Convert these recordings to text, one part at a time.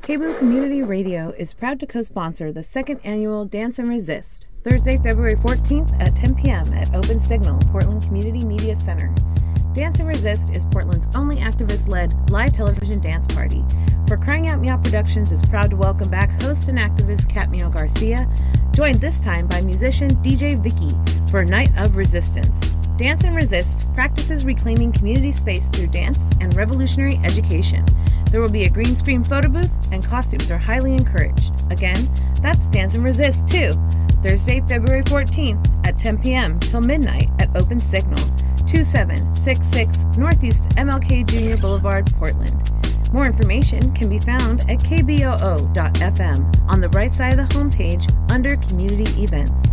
KBOO Community Radio is proud to co-sponsor the second annual Dance and Resist, Thursday, February 14th at 10 p.m. at Open Signal, Portland Community Media Center. Dance and Resist is Portland's only activist-led live television dance party. For Crying Out Meow Productions is proud to welcome back host and activist Cat Meow Garcia, joined this time by musician DJ Vicky for a night of resistance. Dance and Resist practices reclaiming community space through dance and revolutionary education. There will be a green screen photo booth and costumes are highly encouraged. Again, that's Dance and Resist too. Thursday, February 14th at 10 p.m. till midnight at Open Signal, 2766 Northeast MLK Jr. Boulevard, Portland. More information can be found at kboo.fm on the right side of the homepage under Community Events.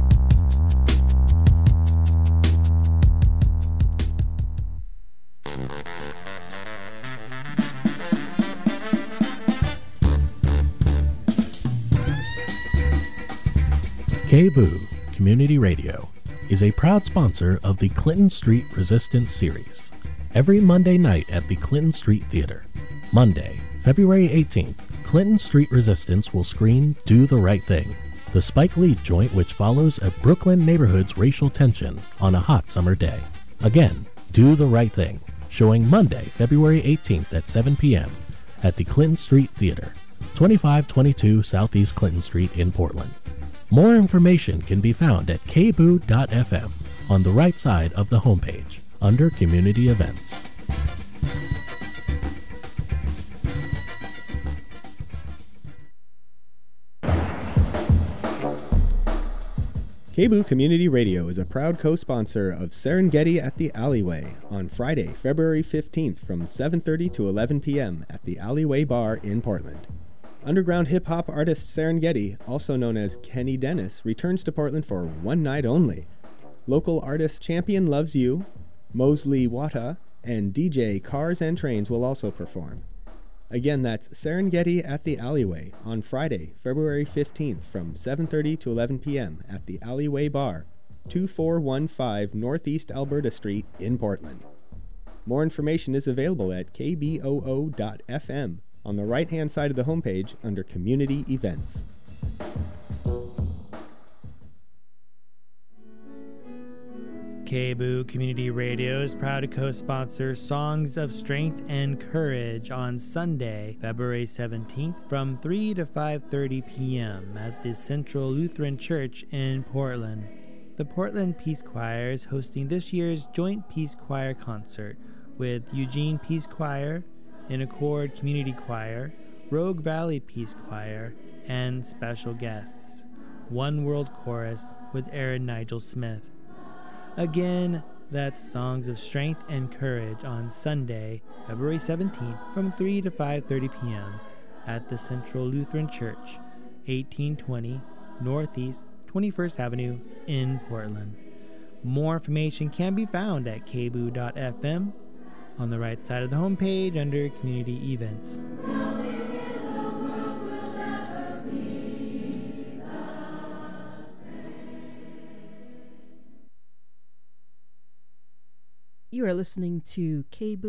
KBOO Community Radio is a proud sponsor of the Clinton Street Resistance series. Every Monday night at the Clinton Street Theater. Monday, February 18th, Clinton Street Resistance will screen Do the Right Thing, the Spike Lee joint which follows a Brooklyn neighborhood's racial tension on a hot summer day. Again, Do the Right Thing, showing Monday, February 18th at 7 p.m. at the Clinton Street Theater, 2522 Southeast Clinton Street in Portland. More information can be found at kboo.fm on the right side of the homepage under Community Events. KBOO Community Radio is a proud co-sponsor of Serengeti at the Alleyway on Friday, February 15th from 7:30 to 11 p.m. at the Alleyway Bar in Portland. Underground hip-hop artist Serengeti, also known as Kenny Dennis, returns to Portland for one night only. Local artist Champion Loves You, Mosley Wata, and DJ Cars and Trains will also perform. Again, that's Serengeti at the Alleyway on Friday, February 15th from 7:30 to 11 p.m. at the Alleyway Bar, 2415 Northeast Alberta Street in Portland. More information is available at kboo.fm on the right-hand side of the homepage under Community Events. KBOO Community Radio is proud to co-sponsor Songs of Strength and Courage on Sunday, February 17th from 3 to 5:30 p.m. at the Central Lutheran Church in Portland. The Portland Peace Choir is hosting this year's Joint Peace Choir concert with Eugene Peace Choir, In Accord Community Choir, Rogue Valley Peace Choir, and special guests, One World Chorus with Aaron Nigel Smith. Again, that's Songs of Strength and Courage on Sunday, February 17th from 3 to 5:30 p.m. at the Central Lutheran Church, 1820 Northeast 21st Avenue in Portland. More information can be found at kboo.fm on the right side of the homepage under Community Events. You are listening to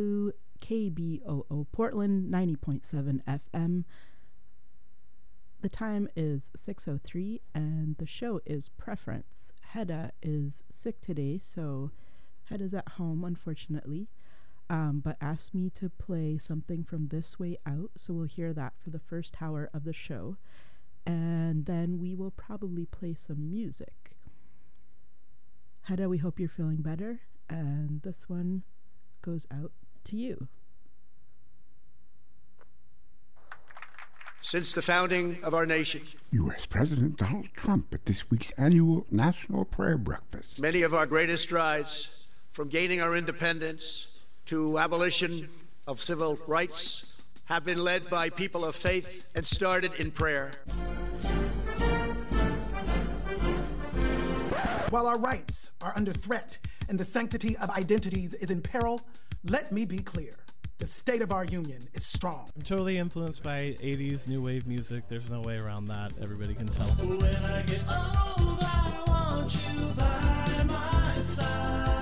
KBOO Portland 90.7 FM. The time is 6:03 and the show is Preference. Hedda is sick today, so Hedda's at home, unfortunately. But asked me to play something from This Way Out, so we'll hear that for the first hour of the show. And then we will probably play some music. Hedda, we hope you're feeling better. And this one goes out to you. Since the founding of our nation, U.S. President Donald Trump at this week's annual National Prayer Breakfast. Many of our greatest strides, from gaining our independence to abolition of civil rights, have been led by people of faith and started in prayer. While our rights are under threat and the sanctity of identities is in peril, let me be clear. The state of our union is strong. I'm totally influenced by 80s new wave music. There's no way around that. Everybody can tell. When I get old, I want you by my side.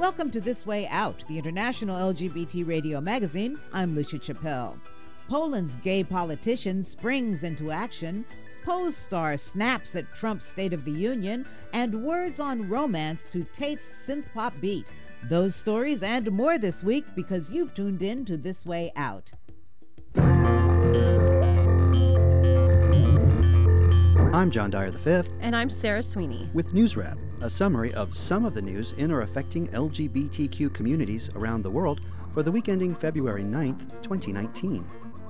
Welcome to This Way Out, the international LGBT radio magazine. I'm Lucia Chappelle. Poland's gay politician springs into action, Pose star snaps at Trump's State of the Union, and words on romance to Tate's synth-pop beat. Those stories and more this week because you've tuned in to This Way Out. I'm John Dyer V. And I'm Sarah Sweeney. With News Wrap, a summary of some of the news in or affecting LGBTQ communities around the world for the week ending February 9th, 2019.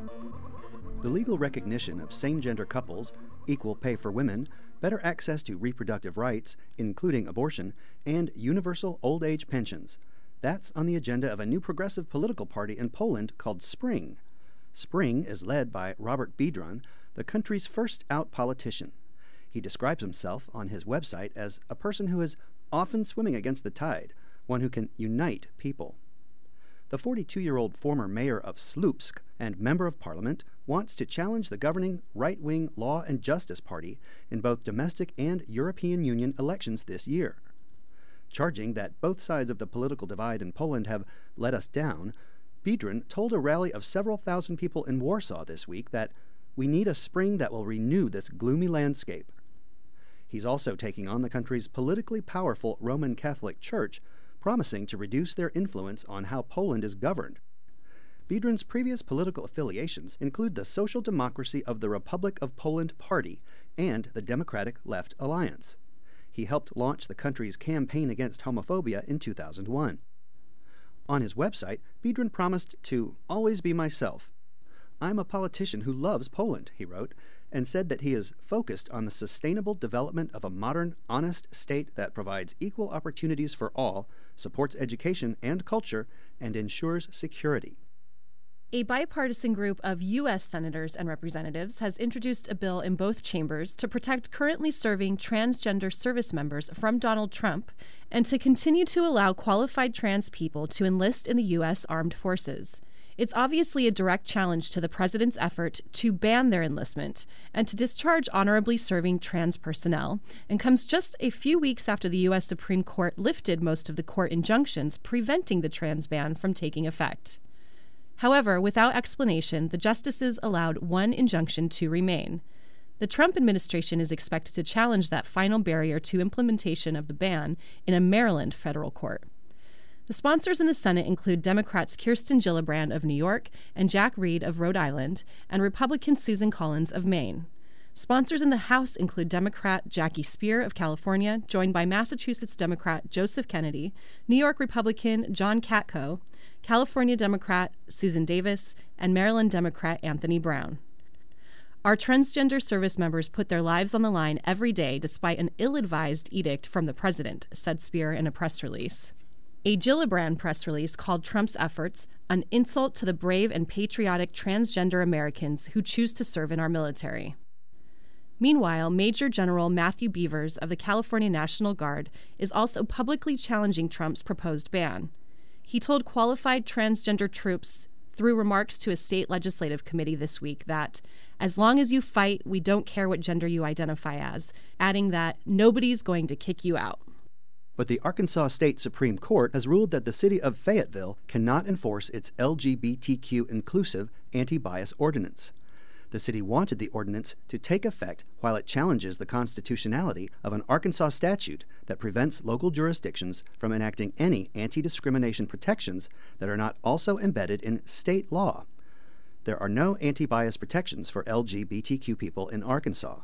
The legal recognition of same-gender couples, equal pay for women, better access to reproductive rights, including abortion, and universal old age pensions. That's on the agenda of a new progressive political party in Poland called Spring. Spring is led by Robert Biedroń, the country's first out politician. He describes himself on his website as a person who is often swimming against the tide, one who can unite people. The 42-year-old former mayor of Słupsk and member of parliament wants to challenge the governing right-wing Law and Justice Party in both domestic and European Union elections this year. Charging that both sides of the political divide in Poland have let us down, Biedroń told a rally of several thousand people in Warsaw this week that we need a spring that will renew this gloomy landscape. He's also taking on the country's politically powerful Roman Catholic Church, promising to reduce their influence on how Poland is governed. Biedroń's previous political affiliations include the Social Democracy of the Republic of Poland Party and the Democratic Left Alliance. He helped launch the country's campaign against homophobia in 2001. On his website, Biedroń promised to always be myself. I'm a politician who loves Poland, he wrote, and said that he is focused on the sustainable development of a modern, honest state that provides equal opportunities for all, supports education and culture, and ensures security. A bipartisan group of U.S. senators and representatives has introduced a bill in both chambers to protect currently serving transgender service members from Donald Trump and to continue to allow qualified trans people to enlist in the U.S. Armed Forces. It's obviously a direct challenge to the president's effort to ban their enlistment and to discharge honorably serving trans personnel, and comes just a few weeks after the U.S. Supreme Court lifted most of the court injunctions preventing the trans ban from taking effect. However, without explanation, the justices allowed one injunction to remain. The Trump administration is expected to challenge that final barrier to implementation of the ban in a Maryland federal court. The sponsors in the Senate include Democrats Kirsten Gillibrand of New York and Jack Reed of Rhode Island, and Republican Susan Collins of Maine. Sponsors in the House include Democrat Jackie Speer of California, joined by Massachusetts Democrat Joseph Kennedy, New York Republican John Katko, California Democrat Susan Davis, and Maryland Democrat Anthony Brown. Our transgender service members put their lives on the line every day despite an ill-advised edict from the president, said Speer in a press release. A Gillibrand press release called Trump's efforts an insult to the brave and patriotic transgender Americans who choose to serve in our military. Meanwhile, Major General Matthew Beavers of the California National Guard is also publicly challenging Trump's proposed ban. He told qualified transgender troops through remarks to a state legislative committee this week that, as long as you fight, we don't care what gender you identify as, adding that nobody's going to kick you out. But the Arkansas State Supreme Court has ruled that the city of Fayetteville cannot enforce its LGBTQ inclusive anti-bias ordinance. The city wanted the ordinance to take effect while it challenges the constitutionality of an Arkansas statute that prevents local jurisdictions from enacting any anti-discrimination protections that are not also embedded in state law. There are no anti-bias protections for LGBTQ people in Arkansas.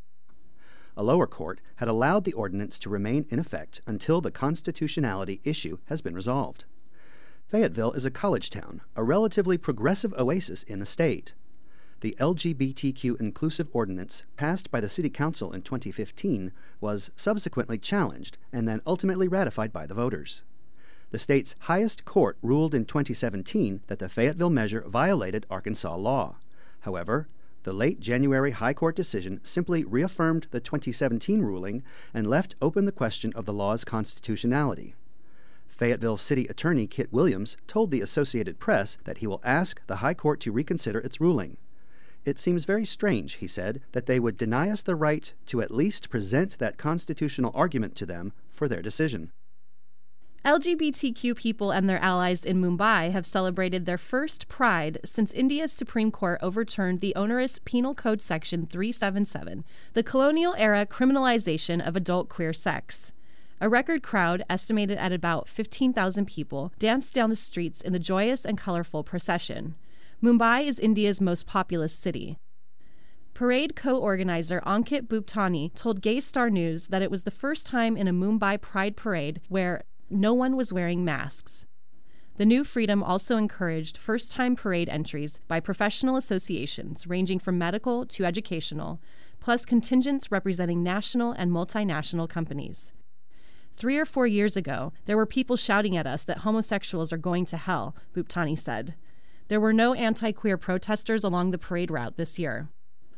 A lower court had allowed the ordinance to remain in effect until the constitutionality issue has been resolved. Fayetteville is a college town, a relatively progressive oasis in the state. The LGBTQ inclusive ordinance passed by the City Council in 2015 was subsequently challenged and then ultimately ratified by the voters. The state's highest court ruled in 2017 that the Fayetteville measure violated Arkansas law. However, the late January High Court decision simply reaffirmed the 2017 ruling and left open the question of the law's constitutionality. Fayetteville City Attorney Kit Williams told the Associated Press that he will ask the High Court to reconsider its ruling. It seems very strange, he said, that they would deny us the right to at least present that constitutional argument to them for their decision. LGBTQ people and their allies in Mumbai have celebrated their first Pride since India's Supreme Court overturned the onerous Penal Code Section 377, the colonial-era criminalization of adult queer sex. A record crowd, estimated at about 15,000 people, danced down the streets in the joyous and colorful procession. Mumbai is India's most populous city. Parade co-organizer Ankit Bhuptani told Gay Star News that it was the first time in a Mumbai Pride parade where no one was wearing masks. The new freedom also encouraged first-time parade entries by professional associations ranging from medical to educational, plus contingents representing national and multinational companies. 3 or 4 years ago, there were people shouting at us that homosexuals are going to hell, Bhuptani said. There were no anti-queer protesters along the parade route this year.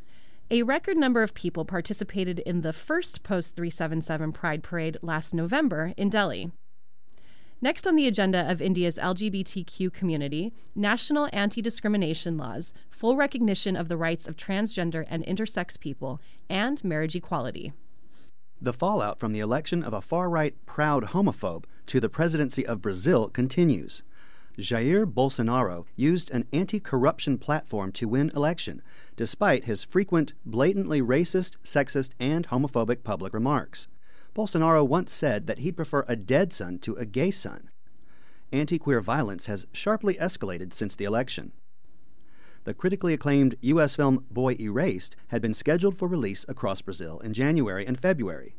A record number of people participated in the first post-377 Pride Parade last November in Delhi. Next on the agenda of India's LGBTQ community, national anti-discrimination laws, full recognition of the rights of transgender and intersex people, and marriage equality. The fallout from the election of a far-right proud homophobe to the presidency of Brazil continues. Jair Bolsonaro used an anti-corruption platform to win election, despite his frequent, blatantly racist, sexist, and homophobic public remarks. Bolsonaro once said that he'd prefer a dead son to a gay son. Anti-queer violence has sharply escalated since the election. The critically acclaimed U.S. film Boy Erased had been scheduled for release across Brazil in January and February.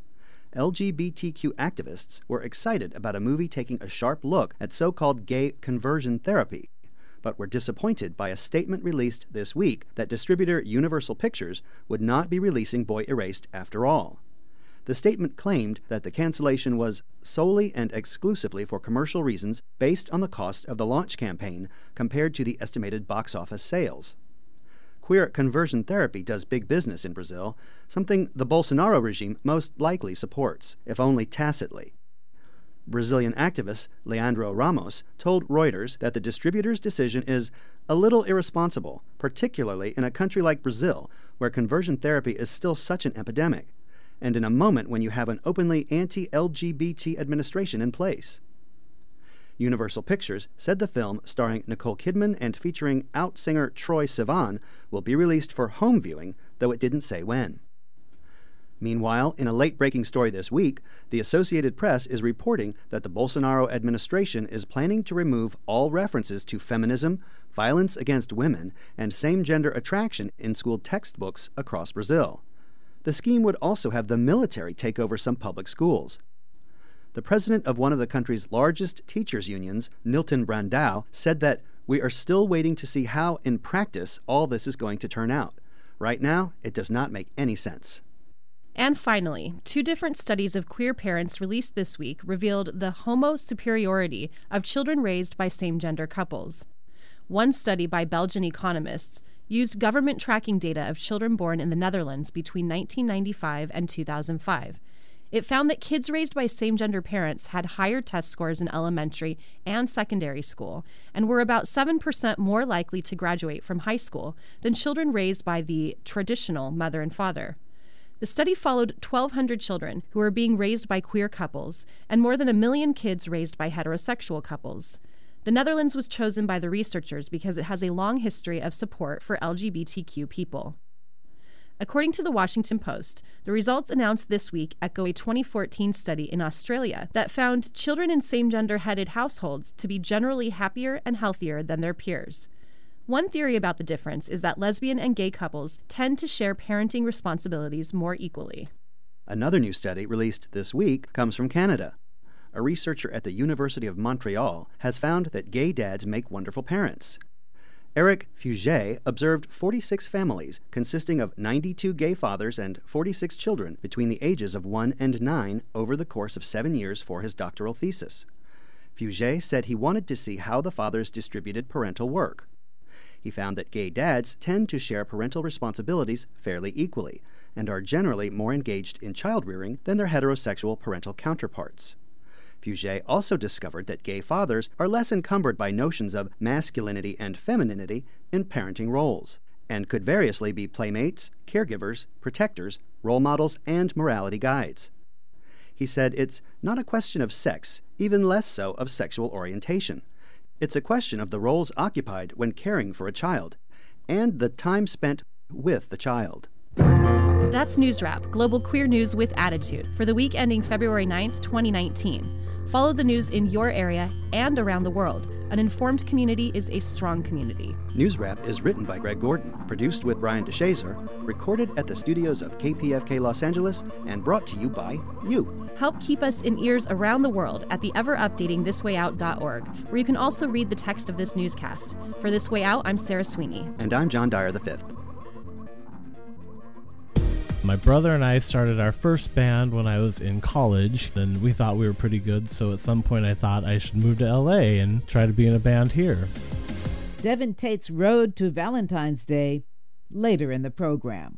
LGBTQ activists were excited about a movie taking a sharp look at so-called gay conversion therapy, but were disappointed by a statement released this week that distributor Universal Pictures would not be releasing Boy Erased after all. The statement claimed that the cancellation was solely and exclusively for commercial reasons based on the cost of the launch campaign compared to the estimated box office sales. Queer conversion therapy does big business in Brazil, something the Bolsonaro regime most likely supports, if only tacitly. Brazilian activist Leandro Ramos told Reuters that the distributor's decision is a little irresponsible, particularly in a country like Brazil, where conversion therapy is still such an epidemic, and in a moment when you have an openly anti-LGBT administration in place. Universal Pictures said the film, starring Nicole Kidman and featuring out singer Troye Sivan, will be released for home viewing, though it didn't say when. Meanwhile, in a late-breaking story this week, the Associated Press is reporting that the Bolsonaro administration is planning to remove all references to feminism, violence against women, and same-gender attraction in school textbooks across Brazil. The scheme would also have the military take over some public schools. The president of one of the country's largest teachers' unions, Nilton Brandão, said that we are still waiting to see how, in practice, all this is going to turn out. Right now, it does not make any sense. And finally, 2 different studies of queer parents released this week revealed the homo-superiority of children raised by same-gender couples. One study by Belgian economists used government tracking data of children born in the Netherlands between 1995 and 2005. It found that kids raised by same-gender parents had higher test scores in elementary and secondary school and were about 7% more likely to graduate from high school than children raised by the traditional mother and father. The study followed 1,200 children who were being raised by queer couples and more than 1 million kids raised by heterosexual couples. The Netherlands was chosen by the researchers because it has a long history of support for LGBTQ people. According to the Washington Post, the results announced this week echo a 2014 study in Australia that found children in same-gender-headed households to be generally happier and healthier than their peers. One theory about the difference is that lesbian and gay couples tend to share parenting responsibilities more equally. Another new study released this week comes from Canada. A researcher at the University of Montreal has found that gay dads make wonderful parents. Eric Fugé observed 46 families consisting of 92 gay fathers and 46 children between the ages of 1 and 9 over the course of 7 years for his doctoral thesis. Fugé said he wanted to see how the fathers distributed parental work. He found that gay dads tend to share parental responsibilities fairly equally and are generally more engaged in child-rearing than their heterosexual parental counterparts. Fugé also discovered that gay fathers are less encumbered by notions of masculinity and femininity in parenting roles, and could variously be playmates, caregivers, protectors, role models, and morality guides. He said it's not a question of sex, even less so of sexual orientation. It's a question of the roles occupied when caring for a child, and the time spent with the child. That's News Wrap, global queer news with attitude, for the week ending February 9th, 2019. Follow the news in your area and around the world. An informed community is a strong community. News Wrap is written by Greg Gordon, produced with Brian DeShazer, recorded at the studios of KPFK Los Angeles, and brought to you by you. Help keep us in ears around the world at the ever-updating thiswayout.org, where you can also read the text of this newscast. For This Way Out, I'm Sarah Sweeney. And I'm John Dyer V. My brother and I started our first band when I was in college, and we thought we were pretty good, so at some point I thought I should move to LA and try to be in a band here. Devin Tate's Road to Valentine's Day, later in the program.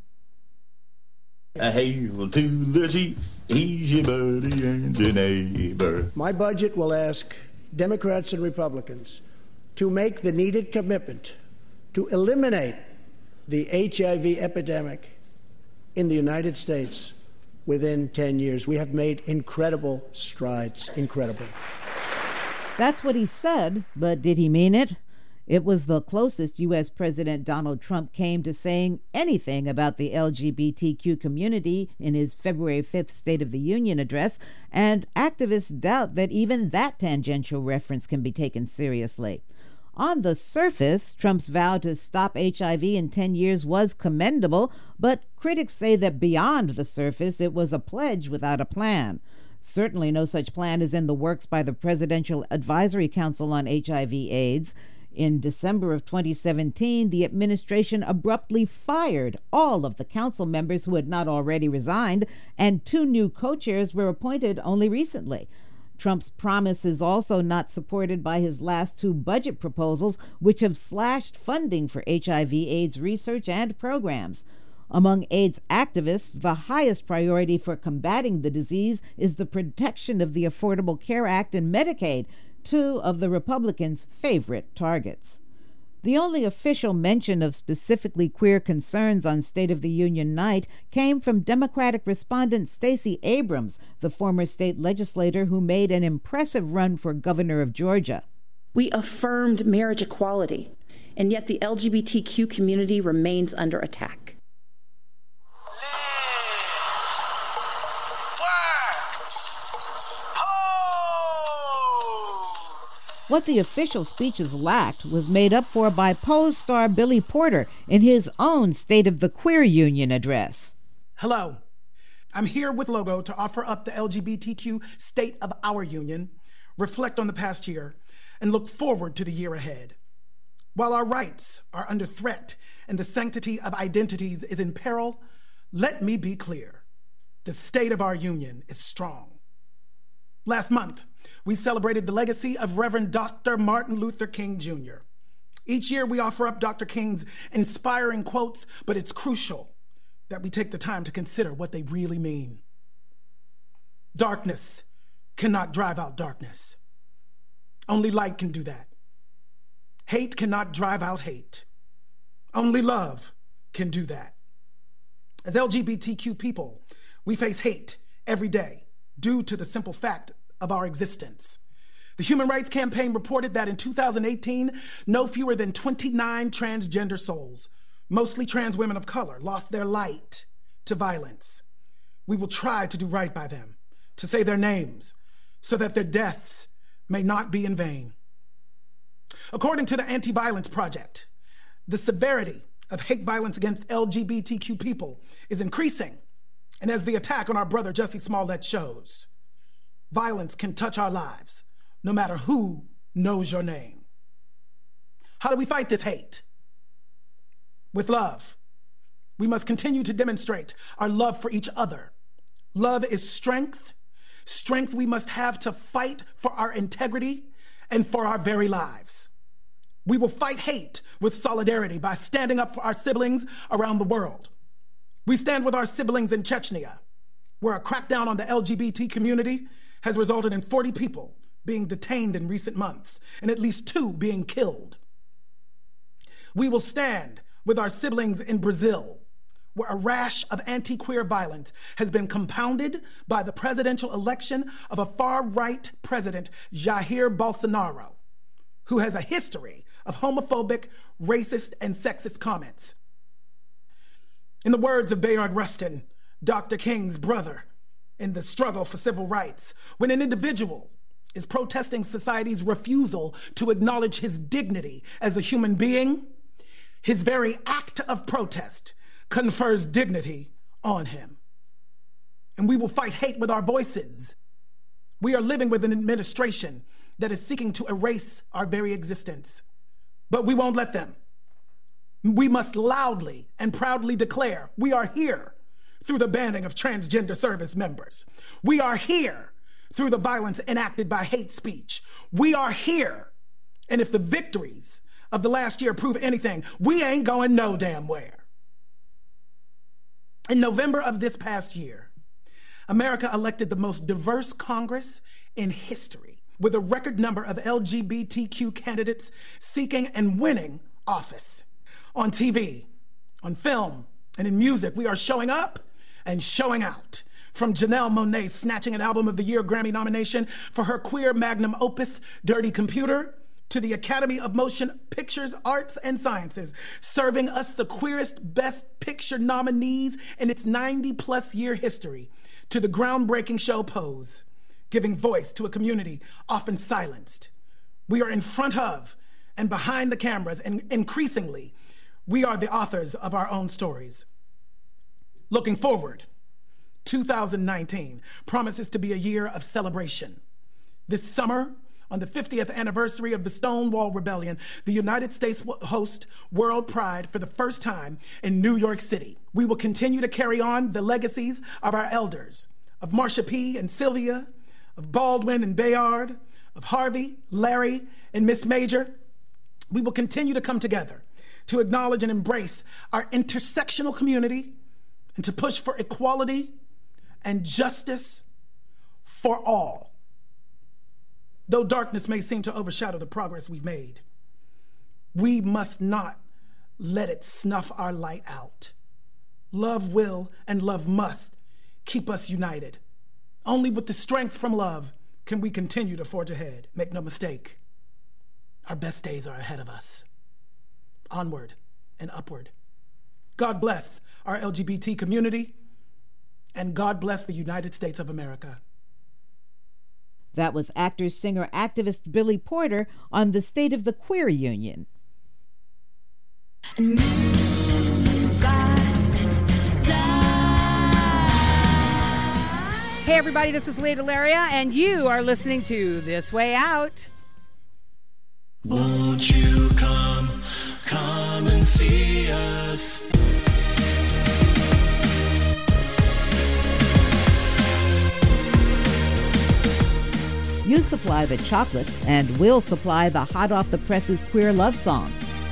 A hail to the chief, he's your buddy and your neighbor. My budget will ask Democrats and Republicans to make the needed commitment to eliminate the HIV epidemic in the United States within 10 years. We have made incredible strides. Incredible. That's what he said, but did he mean it? It was the closest U.S. President Donald Trump came to saying anything about the LGBTQ community in his February 5th State of the Union address, and activists doubt that even that tangential reference can be taken seriously. On the surface, Trump's vow to stop HIV in 10 years was commendable, but critics say that beyond the surface, it was a pledge without a plan. Certainly no such plan is in the works by the Presidential Advisory Council on HIV/AIDS. In December of 2017, the administration abruptly fired all of the council members who had not already resigned, and 2 new co-chairs were appointed only recently. Trump's promise is also not supported by his last 2 budget proposals, which have slashed funding for HIV/AIDS research and programs. Among AIDS activists, the highest priority for combating the disease is the protection of the Affordable Care Act and Medicaid, 2 of the Republicans' favorite targets. The only official mention of specifically queer concerns on State of the Union night came from Democratic respondent Stacey Abrams, the former state legislator who made an impressive run for governor of Georgia. We affirmed marriage equality, and yet the LGBTQ community remains under attack. What the official speeches lacked was made up for by Pose star Billy Porter in his own State of the Queer Union address. Hello. I'm here with Logo to offer up the LGBTQ State of our Union, reflect on the past year, and look forward to the year ahead. While our rights are under threat and the sanctity of identities is in peril, let me be clear. The state of our union is strong. Last month, we celebrated the legacy of Reverend Dr. Martin Luther King Jr. Each year we offer up Dr. King's inspiring quotes, but it's crucial that we take the time to consider what they really mean. Darkness cannot drive out darkness. Only light can do that. Hate cannot drive out hate. Only love can do that. As LGBTQ people, we face hate every day due to the simple fact of our existence. The Human Rights Campaign reported that in 2018, no fewer than 29 transgender souls, mostly trans women of color, lost their light to violence. We will try to do right by them, to say their names, so that their deaths may not be in vain. According to the Anti-Violence Project, the severity of hate violence against LGBTQ people is increasing, and as the attack on our brother Jussie Smollett shows, violence can touch our lives, no matter who knows your name. How do we fight this hate? With love. We must continue to demonstrate our love for each other. Love is strength. Strength we must have to fight for our integrity and for our very lives. We will fight hate with solidarity by standing up for our siblings around the world. We stand with our siblings in Chechnya, where a crackdown on the LGBT community has resulted in 40 people being detained in recent months and at least 2 being killed. We will stand with our siblings in Brazil, where a rash of anti-queer violence has been compounded by the presidential election of a far-right president, Jair Bolsonaro, who has a history of homophobic, racist, and sexist comments. In the words of Bayard Rustin, Dr. King's brother, in the struggle for civil rights, when an individual is protesting society's refusal to acknowledge his dignity as a human being, his very act of protest confers dignity on him. And we will fight hate with our voices. We are living with an administration that is seeking to erase our very existence. But we won't let them. We must loudly and proudly declare we are here through the banning of transgender service members. We are here through the violence enacted by hate speech. We are here, and if the victories of the last year prove anything, we ain't going no damn where. In November of this past year, America elected the most diverse Congress in history, with a record number of LGBTQ candidates seeking and winning office. On TV, on film, and in music, we are showing up and showing out. From Janelle Monáe snatching an Album of the Year Grammy nomination for her queer magnum opus, Dirty Computer, to the Academy of Motion Pictures, Arts, and Sciences, serving us the queerest Best Picture nominees in its 90-plus year history, to the groundbreaking show Pose, giving voice to a community often silenced. We are in front of and behind the cameras, and increasingly, we are the authors of our own stories. Looking forward, 2019 promises to be a year of celebration. This summer, on the 50th anniversary of the Stonewall Rebellion, the United States will host World Pride for the first time in New York City. We will continue to carry on the legacies of our elders, of Marsha P. and Sylvia, of Baldwin and Bayard, of Harvey, Larry, and Miss Major. We will continue to come together to acknowledge and embrace our intersectional community and to push for equality and justice for all. Though darkness may seem to overshadow the progress we've made, we must not let it snuff our light out. Love will and love must keep us united. Only with the strength from love can we continue to forge ahead. Make no mistake, our best days are ahead of us. Onward and upward. God bless our LGBT community, and God bless the United States of America. That was actor, singer, activist Billy Porter on the State of the Queer Union. Hey everybody, this is Leah Delaria, and you are listening to This Way Out. Won't you come and see us? You supply the chocolates, and we'll supply the hot off the presses queer love song.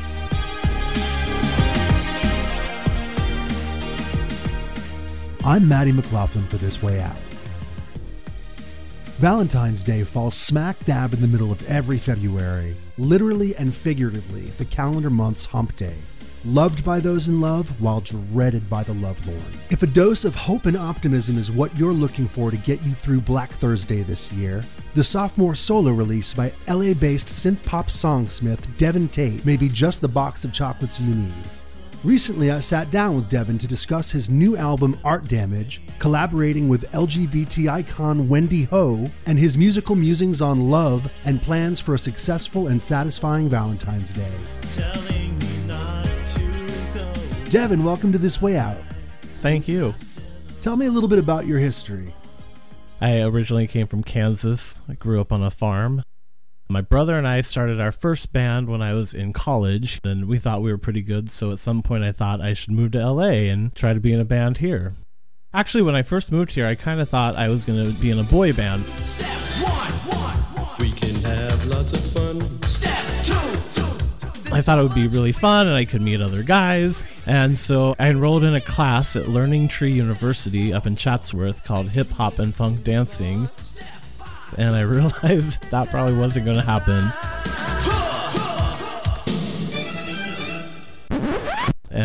I'm Maddie McLaughlin for This Way Out. Valentine's Day falls smack dab in the middle of every February, literally and figuratively the calendar month's hump day. Loved by those in love while dreaded by the lovelorn. If a dose of hope and optimism is what you're looking for to get you through Black Thursday this year, the sophomore solo release by LA-based synth-pop songsmith Devin Tate may be just the box of chocolates you need. Recently, I sat down with Devin to discuss his new album Art Damage, collaborating with LGBT icon Wendy Ho, and his musical musings on love and plans for a successful and satisfying Valentine's Day. Telling me not to go. Devin, welcome to This Way Out. Thank you. Tell me a little bit about your history. I originally came from Kansas. I grew up on a farm. My brother and I started our first band when I was in college, and we thought we were pretty good, so at some point I thought I should move to LA and try to be in a band here. Actually, when I first moved here, I kind of thought I was going to be in a boy band. Step one. We can have lots of fun. Step two. I thought it would be really fun and I could meet other guys, and so I enrolled in a class at Learning Tree University up in Chatsworth called Hip Hop and Funk Dancing, and I realized that probably wasn't going to happen. And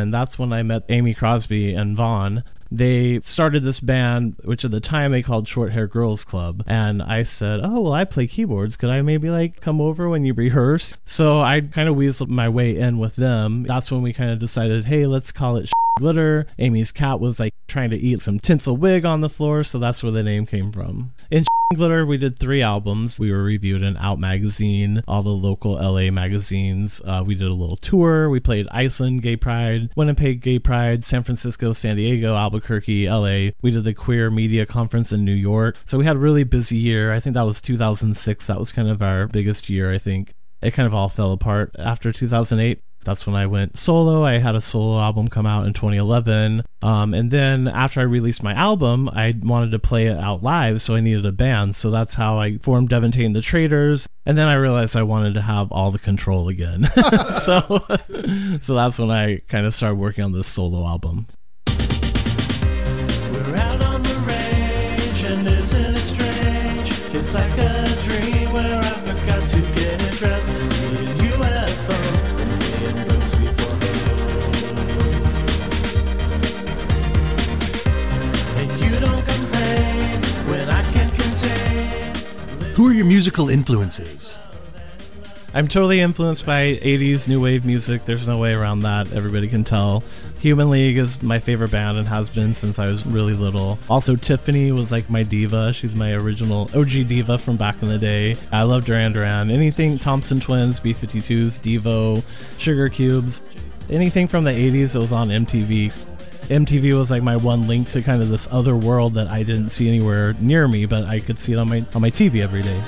and that's when I met Amy Crosby and Vaughn. They started this band, which at the time they called Short Hair Girls Club. And I said, oh, well, I play keyboards. Could I maybe like come over when you rehearse? So I kind of weaseled my way in with them. That's when we kind of decided, hey, let's call it Glitter. Amy's cat was like trying to eat some tinsel wig on the floor. So that's where the name came from. In Glitter, we did 3 albums. We were reviewed in Out Magazine, all the local LA magazines. We did a little tour. We played Iceland Gay Pride, Winnipeg Gay Pride, San Francisco, San Diego, Albuquerque, LA. We did the Queer Media Conference in New York. So we had a really busy year. I think that was 2006. That was kind of our biggest year, I think. It kind of all fell apart after 2008. That's when I went solo. I had a solo album come out in 2011. And then after I released my album, I wanted to play it out live, so I needed a band. So that's how I formed Devontae and the Traders. And then I realized I wanted to have all the control again. so that's when I kind of started working on this solo album. We're out on the range, and isn't it strange? It's like a dream where I forgot to get dressed. Seeing UFOs and seeing ghosts before ghosts. And you don't complain when I can contain. Who are your musical influences? I'm totally influenced by 80s new wave music. There's no way around that. Everybody can tell. Human League is my favorite band and has been since I was really little. Also, Tiffany was like my diva. She's my original OG diva from back in the day. I love Duran Duran. Anything Thompson Twins, B-52s, Devo, Sugar Cubes, anything from the 80s that was on MTV. MTV was like my one link to kind of this other world that I didn't see anywhere near me, but I could see it on my TV every day.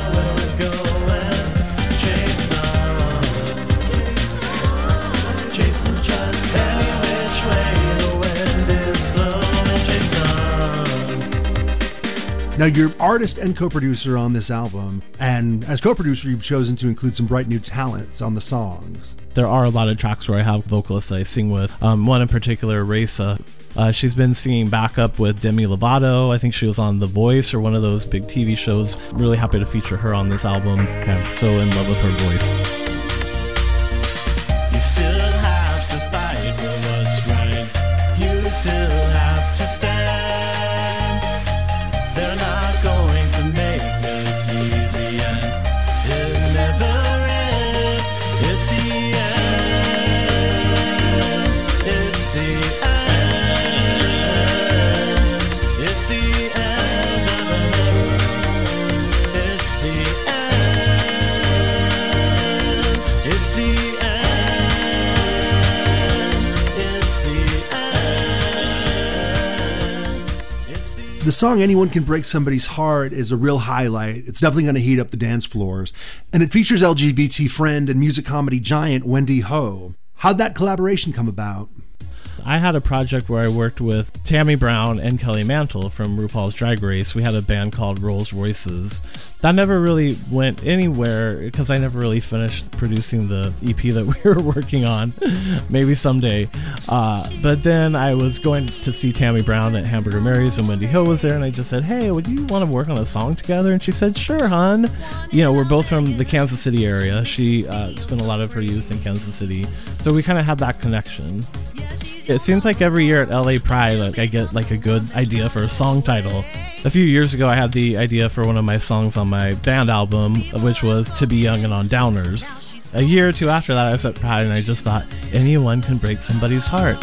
Now, you're artist and co-producer on this album, and as co-producer, you've chosen to include some bright new talents on the songs. There are a lot of tracks where I have vocalists I sing with. One in particular, Raisa. She's been singing backup with Demi Lovato. I think she was on The Voice or one of those big TV shows. Really happy to feature her on this album. I'm so in love with her voice. You still have to fight for what's right. You still have to stand. They're not going to make this easy, and it never is. It's the end. It's the end. It's the end of the road. It's the end. It's the The song Anyone Can Break Somebody's Heart is a real highlight. It's definitely going to heat up the dance floors. And it features LGBT friend and music comedy giant Wendy Ho. How'd that collaboration come about? I had a project where I worked with Tammy Brown and Kelly Mantle from RuPaul's Drag Race. We had a band called Rolls Royces. That never really went anywhere because I never really finished producing the EP that we were working on. Maybe someday. But then I was going to see Tammy Brown at Hamburger Mary's and Wendy Hill was there, and I just said, hey, would you want to work on a song together? And she said, sure, hon. You know, we're both from the Kansas City area. She spent a lot of her youth in Kansas City. So we kind of had that connection. It seems like every year at LA Pride, like, I get like a good idea for a song title. A few years ago, I had the idea for one of my songs on my band album, which was To Be Young and on Downers. A year or two after that, I was at Pride and I just thought, anyone can break somebody's heart.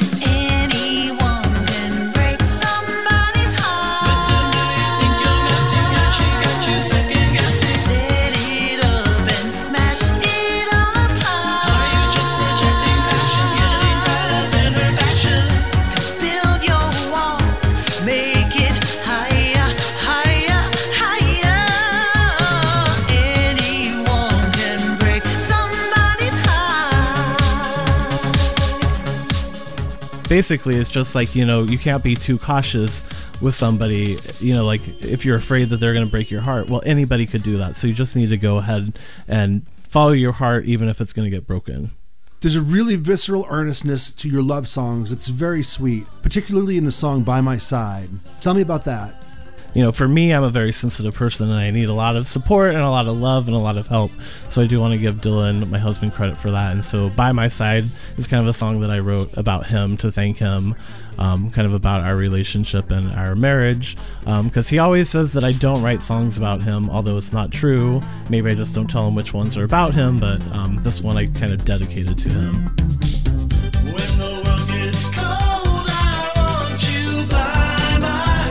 Basically, it's just like, you know, you can't be too cautious with somebody, you know, like if you're afraid that they're going to break your heart. Well, anybody could do that. So you just need to go ahead and follow your heart, even if it's going to get broken. There's a really visceral earnestness to your love songs. It's very sweet, particularly in the song By My Side. Tell me about that. for me, I'm a very sensitive person, and I need a lot of support and a lot of love and a lot of help. So I do want to give Dylan, my husband, credit for that. And so By My Side is kind of a song that I wrote about him, to thank him, kind of about our relationship and our marriage, because he always says that I don't write songs about him, although it's not true. Maybe I just don't tell him which ones are about him, but this one I kind of dedicated to him. When the world gets cold, I want you by my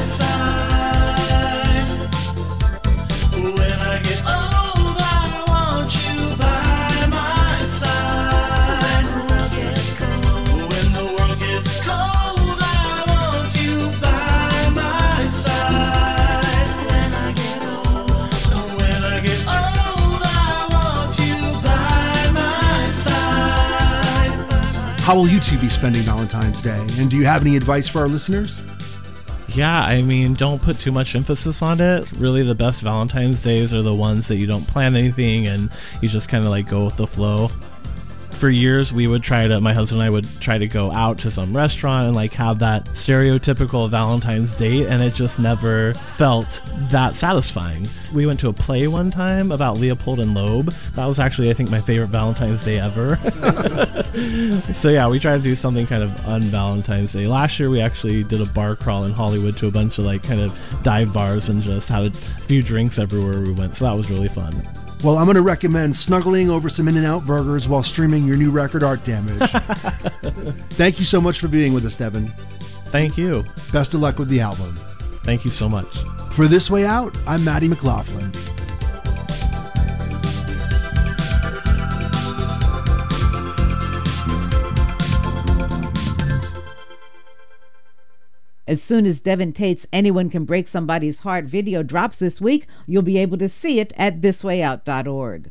side. When I get old, I want you by my side. When the world gets cold, I want you by my side. When I get old, I want you by my side. How will you two be spending Valentine's Day? And do you have any advice for our listeners? Yeah, I mean, don't put too much emphasis on it. Really, the best Valentine's Days are the ones that you don't plan anything and you just kind of like go with the flow. For years, my husband and I would try to go out to some restaurant and like have that stereotypical Valentine's date, and it just never felt that satisfying. We went to a play one time about Leopold and Loeb. That was actually, I think, my favorite Valentine's Day ever. So yeah, we tried to do something kind of un-Valentine's Day. Last year, we actually did a bar crawl in Hollywood to a bunch of like kind of dive bars and just had a few drinks everywhere we went. So that was really fun. Well, I'm going to recommend snuggling over some In-N-Out burgers while streaming your new record, Art Damage. Thank you so much for being with us, Devin. Thank you. Best of luck with the album. Thank you so much. For This Way Out, I'm Maddie McLaughlin. As soon as Devin Tate's Anyone Can Break Somebody's Heart video drops this week, you'll be able to see it at thiswayout.org.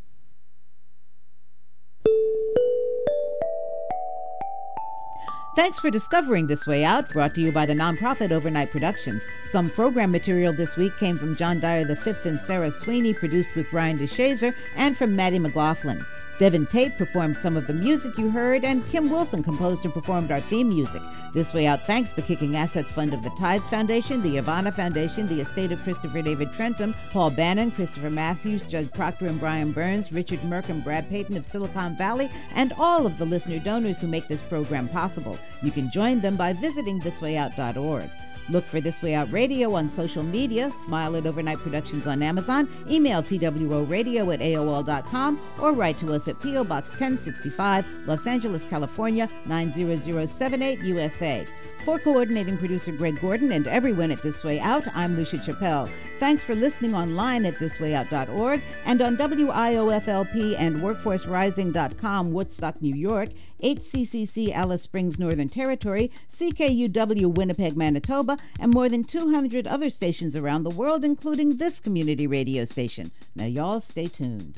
Thanks for discovering This Way Out, brought to you by the nonprofit Overnight Productions. Some program material this week came from John Dyer V and Sarah Sweeney, produced with Brian DeShazer, and from Maddie McLaughlin. Devin Tate performed some of the music you heard, and Kim Wilson composed and performed our theme music. This Way Out thanks the Kicking Assets Fund of the Tides Foundation, the Ivana Foundation, the estate of Christopher David Trentham, Paul Bannon, Christopher Matthews, Judd Proctor and Brian Burns, Richard Merck and Brad Payton of Silicon Valley, and all of the listener donors who make this program possible. You can join them by visiting thiswayout.org. Look for This Way Out Radio on social media, smile at Overnight Productions on Amazon, email twroradio@aol.com, or write to us at P.O. Box 1065, Los Angeles, California, 90078, USA. For coordinating producer Greg Gordon and everyone at This Way Out, I'm Lucia Chappelle. Thanks for listening online at thiswayout.org and on WIOFLP and WorkforceRising.com, Woodstock, New York, 8CCC Alice Springs, Northern Territory, CKUW Winnipeg, Manitoba, and more than 200 other stations around the world, including this community radio station. Now, y'all stay tuned.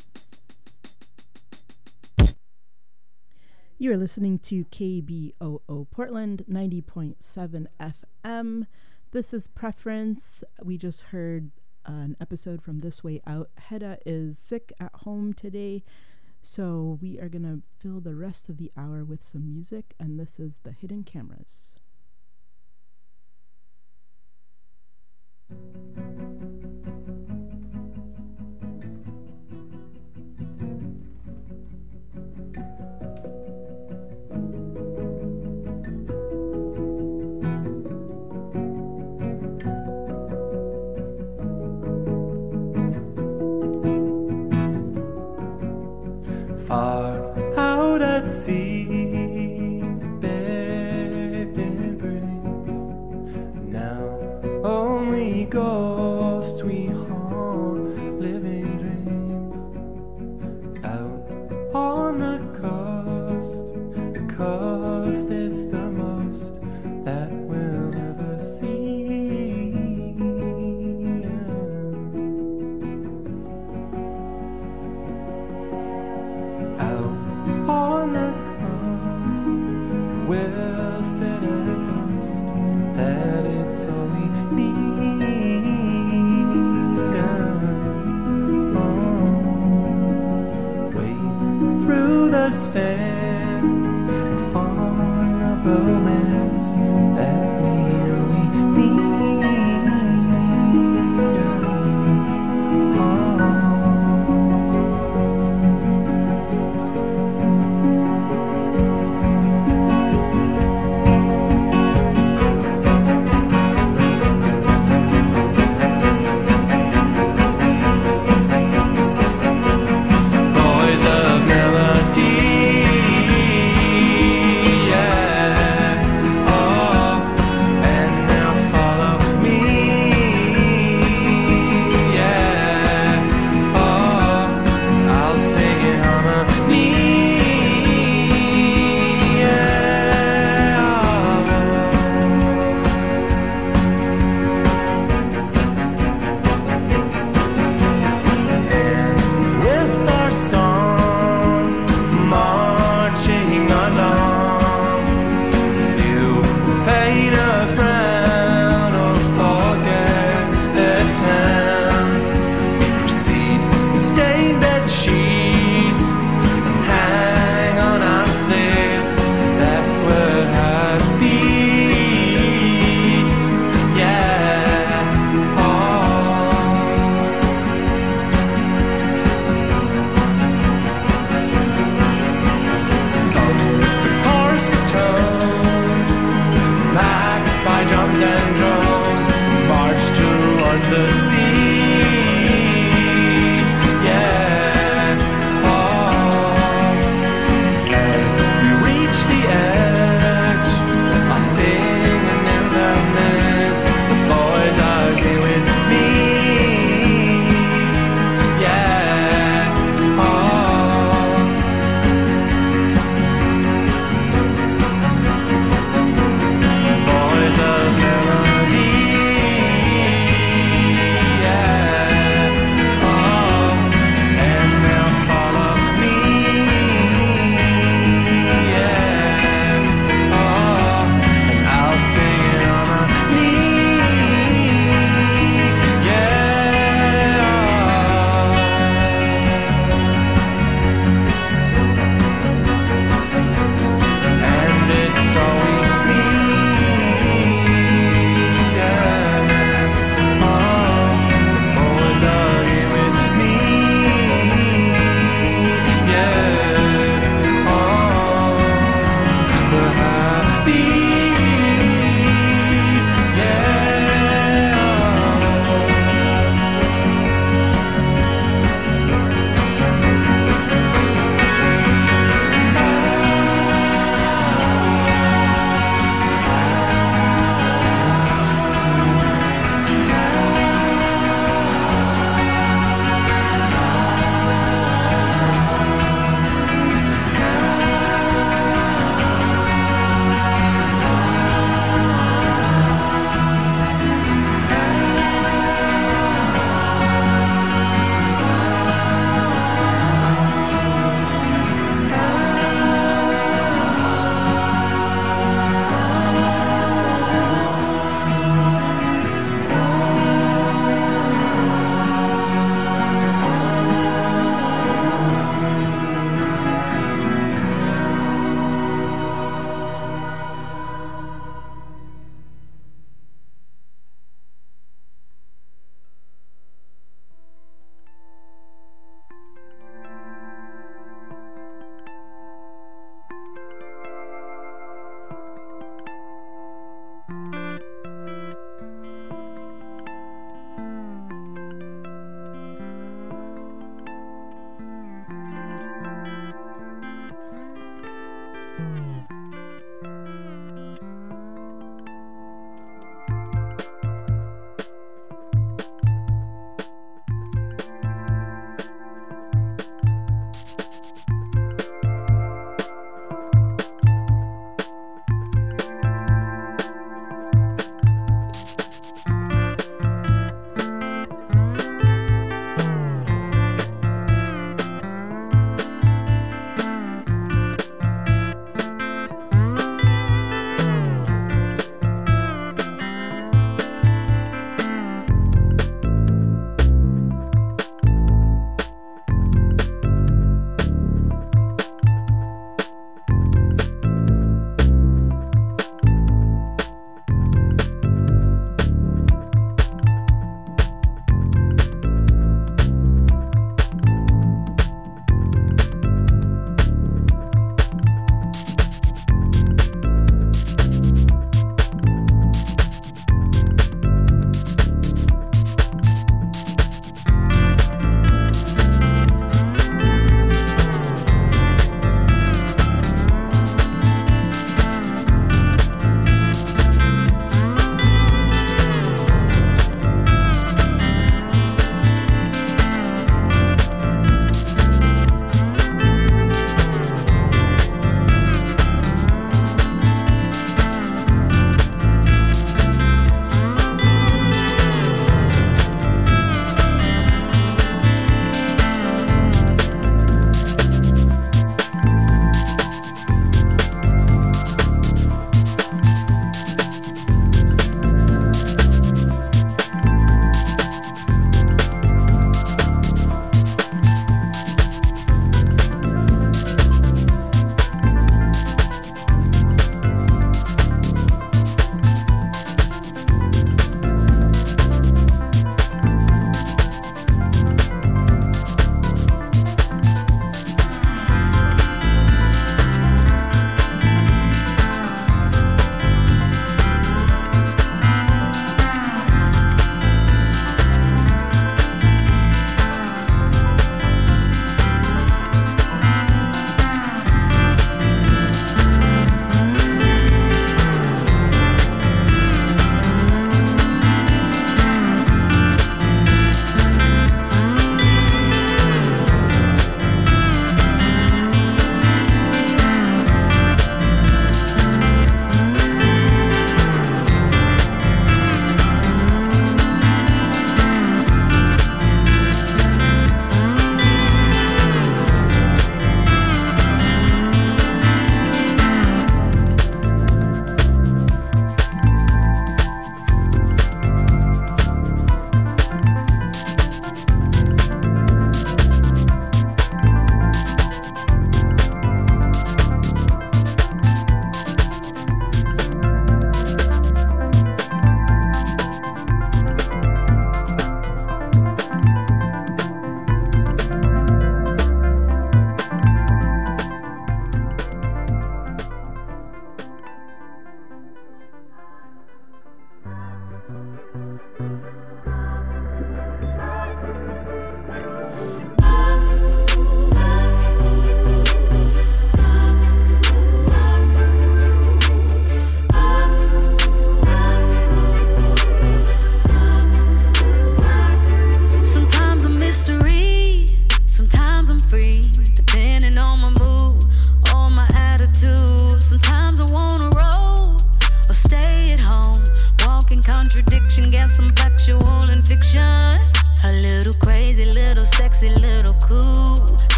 You're listening to KBOO Portland 90.7 FM. This is Preference. We just heard an episode from This Way Out. Hedda is sick at home today, so we are going to fill the rest of the hour with some music, and this is The Hidden Cameras. Far out at sea, bathed in breeze. Now only ghosts we haunt, living dreams. Out on the coast is the most that we'll ever see. On the coast, we'll sit and boast that it's all we need. Wade through the sand and find a romance that bombs and drones march towards the sea. Yeah, oh, as we reach the edge, I sing a new lament. The boys are here with me. Yeah, oh. Boys of melody,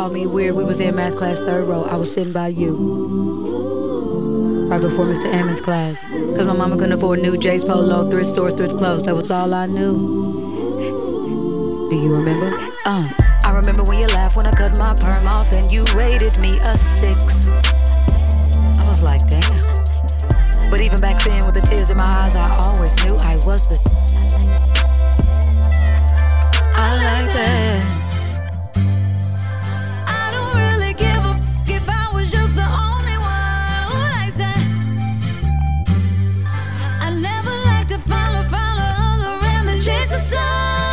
called me weird. We was in math class, third row. I was sitting by you. Right before Mr. Ammons' class. Cause my mama couldn't afford new J's Polo, thrift store, thrift clothes. That was all I knew. Do you remember? I remember when you laughed when I cut my perm off and you rated me a 6. I was like, damn. But even back then with the tears in my eyes, I always knew I was the... I like that. I don't really give a f if I was just the only one who likes that. I never like to follow other and then chase the sun.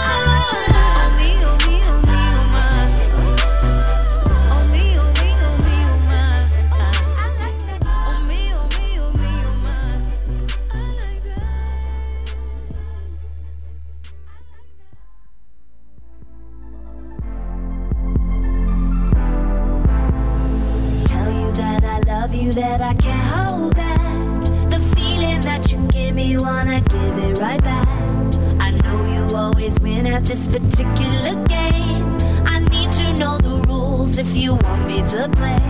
That I can't hold back. The feeling that you give me, wanna give it right back. I know you always win at this particular game. I need to know the rules if you want me to play.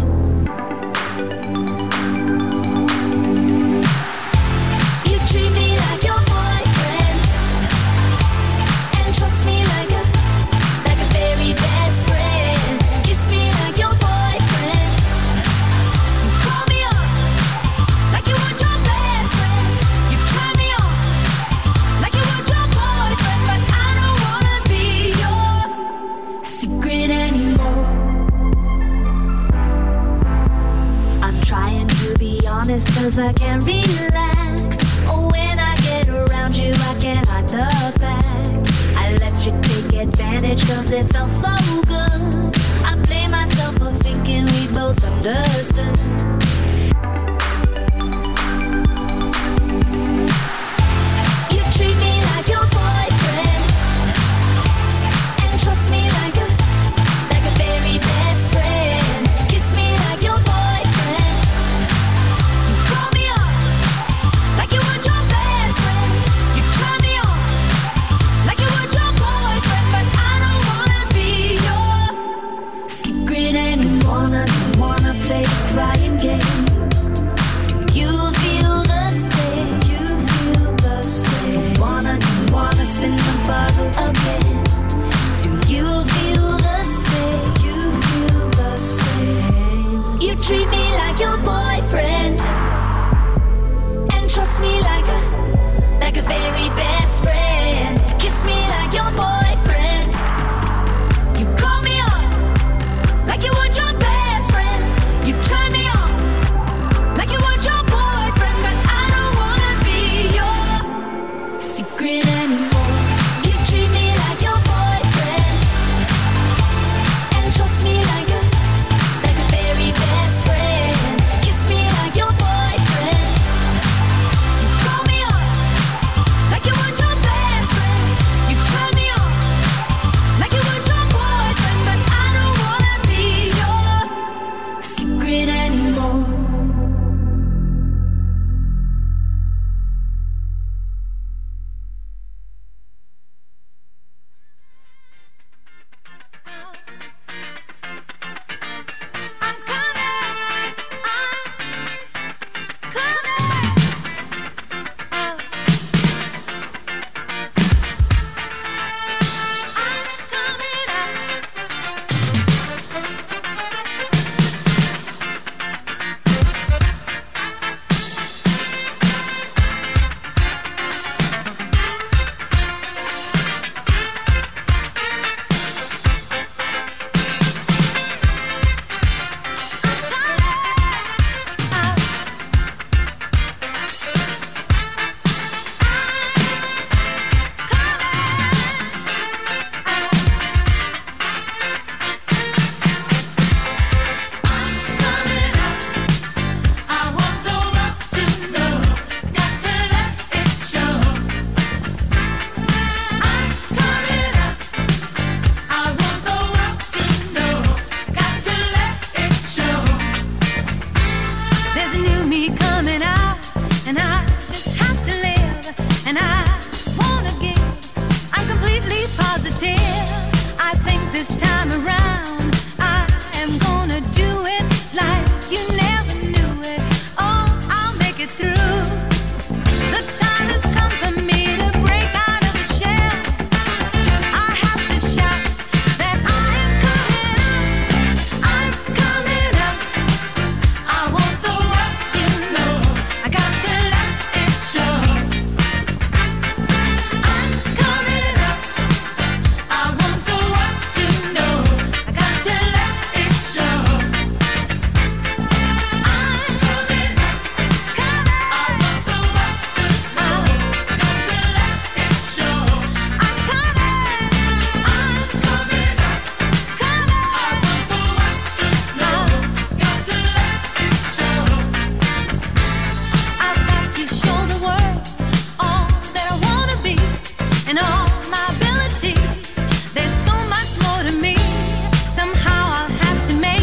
You treat me like your boyfriend and trust me like a very best friend. Kiss me like your boyfriend. Cause I can't relax. When I get around you, I can't hide the fact I let you take advantage cause it felt so good. I blame myself for thinking we both understood. You treat me like your boyfriend and trust me like a very best friend. Kiss me like your boyfriend. Be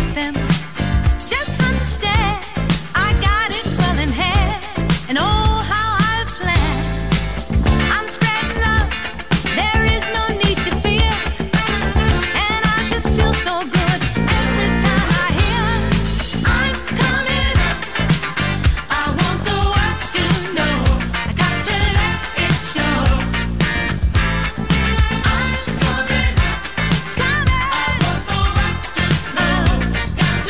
hate them. Just understand, I got it well in hand. And oh, how I've planned. I'm spreading love, there is no need to fear. And I just feel so good every time I hear I'm coming out. I want the world to know, I got to let it show. I'm coming out, coming. I want the world to know, got to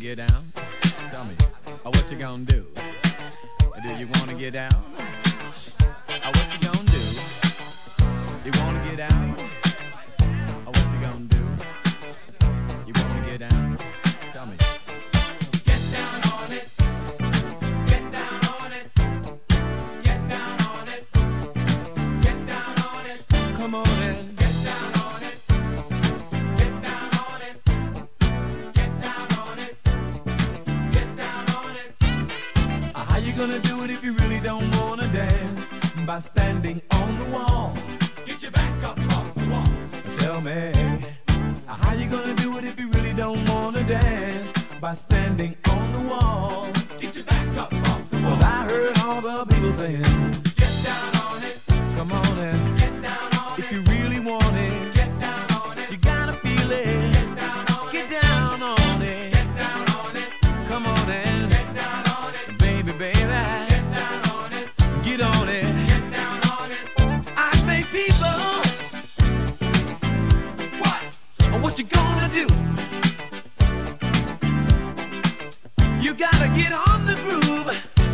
get down? Tell me, what you gonna do? Do you wanna get down? What you gonna do? You wanna get down? What you gonna do? You wanna get down? Tell me. Get down on it. Get down on it. Get down on it. Get down on it. Come on in. Get down on it. Get down on it. Get down on it. Get down on it. How you gonna do it if you really don't wanna dance? By standing on the wall. Get your back up off the wall. Tell me, how you gonna do it if you really don't wanna dance? By standing on the wall. Get your back up off the wall. 'Cause I heard all the people saying, get down on it. Come on and get down on it. If you really want it, get down on it. You gotta feel it. Get down on it. Get down on it. Get down on it. Come on and get down on it. Baby, baby. Get down on it. Get on it. Get down on it. I say, people, what you gonna do? You gotta get on the groove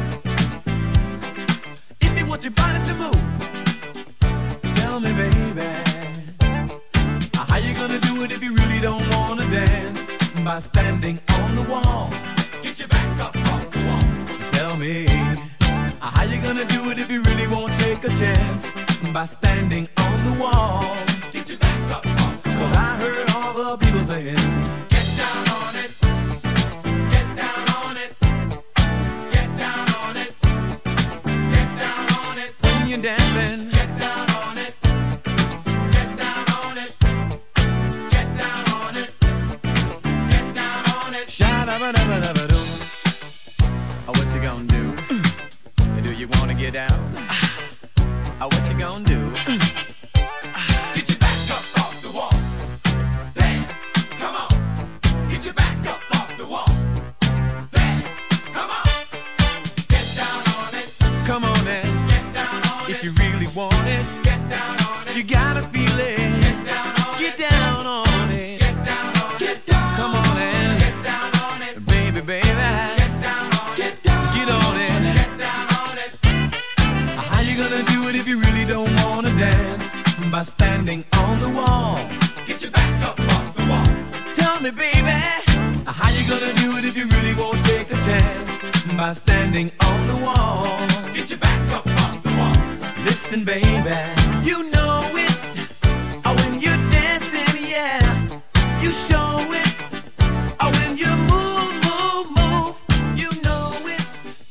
if you want your body to move. Tell me, baby, how you gonna do it if you really don't wanna dance? By standing on the wall. Get your back up off the wall. Tell me, how you gonna do it if you really won't take a chance? By standing on the wall. Get your back up off the wall. 'Cause I heard all the people saying, get down on it. Get down on it. Get down on it. Get down on it. When you're dancing, get down on it. Get down on it. Get down on it. Get down on it. Sha-da-ba-da-ba-da-ba-doo. What you gonna do? Do you wanna get down? What you gonna do? Get your back up off the wall. Dance, come on. Get your back up off the wall. Dance, come on. Get down on it. Come on and get down on it. If you really want it, get down on it. You gotta feel it. Get down on it. Get down on it. Get down on it. Get down. Come on and get down on it. Baby, baby. Get down on it. Get down. Get on it. Get down on it. How you gonna do it if you really don't wanna dance? By standing on the wall. Get your back up off the wall. Tell me, baby, how you gonna do it if you really won't take a chance? By standing on the wall. Get your back up off the wall. Listen, baby, you know it. When you're dancing, yeah, you show it. When you move, move, move, you know it.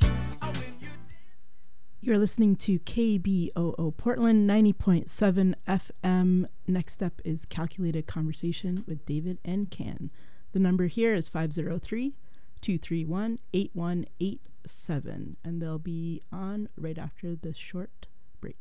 You're listening to KBOO Portland 90.7 FM. Next up is Calculated Conversation with David and Can. The number here is 503-231-8187, and they'll be on right after this short break.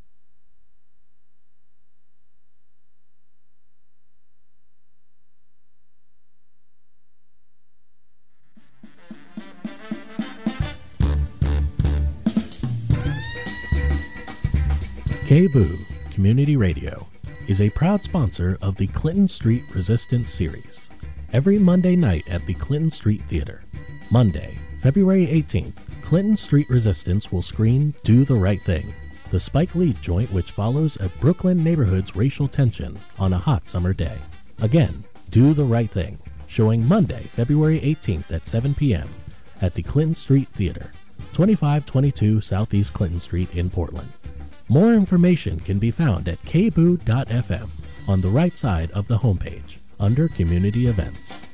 KBOO Community Radio is a proud sponsor of the Clinton Street Resistance Series. Every Monday night at the Clinton Street Theater. Monday, February 18th, Clinton Street Resistance will screen Do the Right Thing, the Spike Lee joint which follows a Brooklyn neighborhood's racial tension on a hot summer day. Again, Do the Right Thing, showing Monday, February 18th at 7 p.m. at the Clinton Street Theater, 2522 Southeast Clinton Street in Portland. More information can be found at kboo.fm on the right side of the homepage under Community Events.